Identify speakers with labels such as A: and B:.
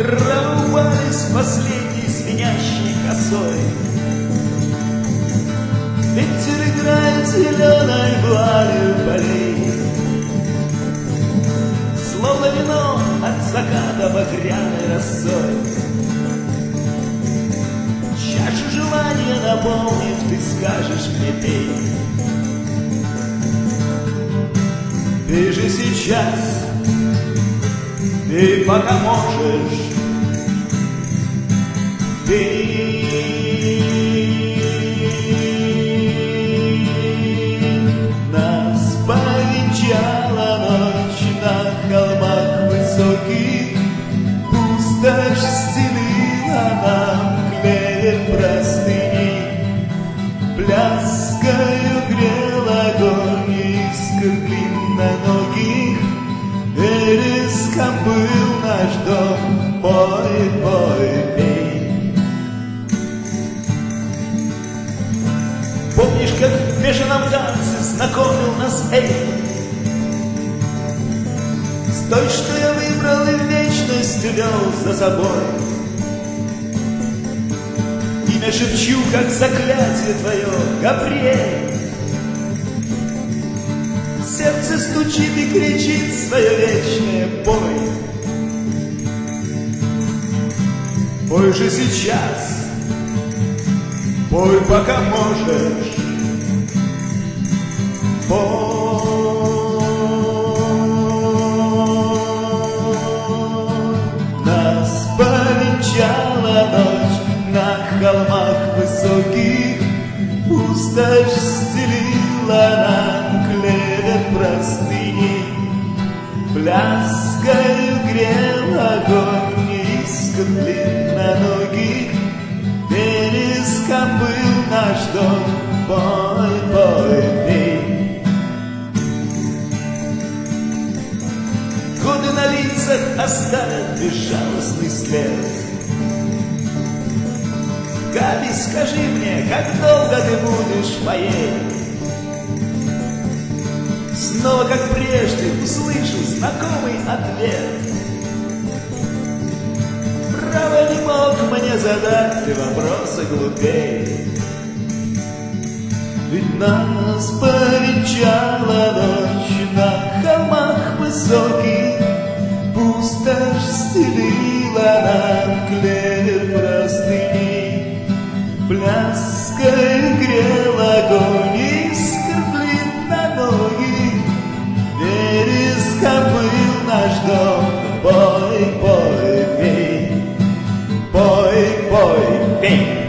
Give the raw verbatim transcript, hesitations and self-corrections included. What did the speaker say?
A: Прорвались последней звенящей косой. Ветер играет зеленой вуалью полей, словно вино от заката багряной росой. Чашу желания наполнив, ты скажешь мне: пей. Ты же сейчас, ты пока можешь, ты нас повенчала ночь на холмах высоких, пустошь стелила нам клевер простыни, пляскою грел огонь искр длинноногих. Вереском был наш дом, пой, пой, пей. Помнишь, как в бешеном танце знакомил нас эй? С той, что я выбрал и в вечность вел за собой. Имя шепчу, как заклятие твое, Габриэль. Сердце стучит и кричит свое вечное: пой. Пой же сейчас, пой, пока можешь, пой. Нас повенчала ночь на холмах высоких, пустошь стелила нам клевер простыни, пляскою грел огонь искр длинноногих. Вереском был наш дом, пой, пой, пей. Годы на лицах оставят безжалостный след. Габи, скажи мне, как долго ты будешь моей? Снова, как прежде, услышу знакомый ответ. Право, не мог мне задать ты вопросы глупей. Ведь нас повенчала ночь на холмах высоких, пустошь стелила нам клевер простыни, пляской грел огонь искр длинноногих. Вереском был наш дом, пой, пой, пей. Пой, пой, пей.